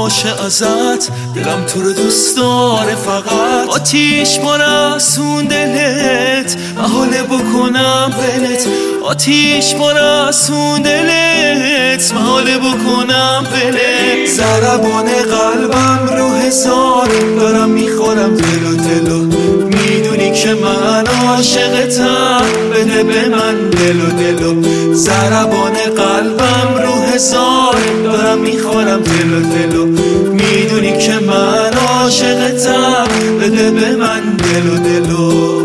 باشه ازت، دلم تو رو دوست داره فقط. آتیش مرسون دلت، محاله بکنم ولت. آتیش مرسون دلت، محاله بکنم ولت. ضربان قلبم رو هزاره، دارم میخورم دلو دلو. میدونی که من عاشقتم، بده به من دلو دلو. ضربان قلبم رو هزاره، دارم میخورم دلو دلو. میدونی که من عاشقتم، بده به من دلو دلو.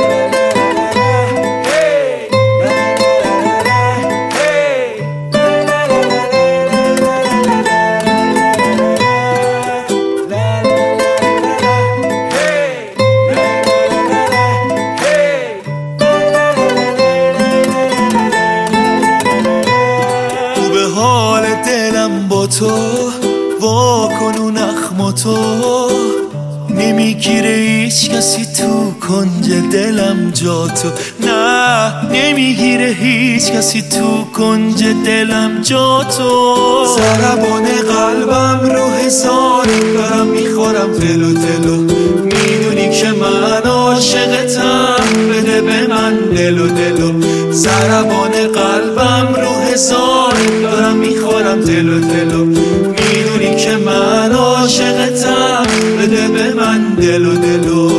حال دلم با تو، واکن اون اخم تو. نمیگیره هیچ کسی تو کنج دلم جا تو. نه نمیگیره هیچ کسی تو کنج دلم جا تو. ضربان قلبم رو هزاره، دارم میخورم دلو دلو. میدونی که من عاشقتم، بده به من دلو دلو. ضربان قلبم رو هزاره، دارم میخورم دلو دلو. میدونی که من عاشقتم، بده به من دلو دلو.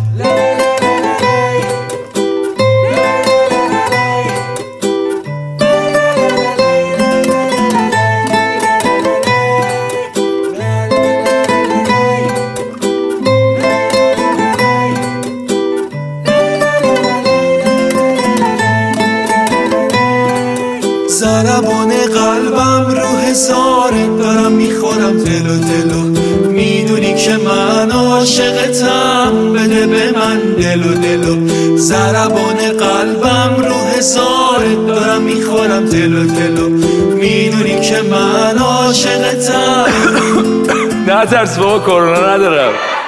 ضربان قلبم رو هزاره، دارم میخورم دلو دلو. میدونی که من عاشقتم، بده به من دلو دلو. ضربان قلبم رو هزاره، دارم میخورم دلو دلو. میدونی که من عاشقتم. نه ترس بابا، کرونا ندارم.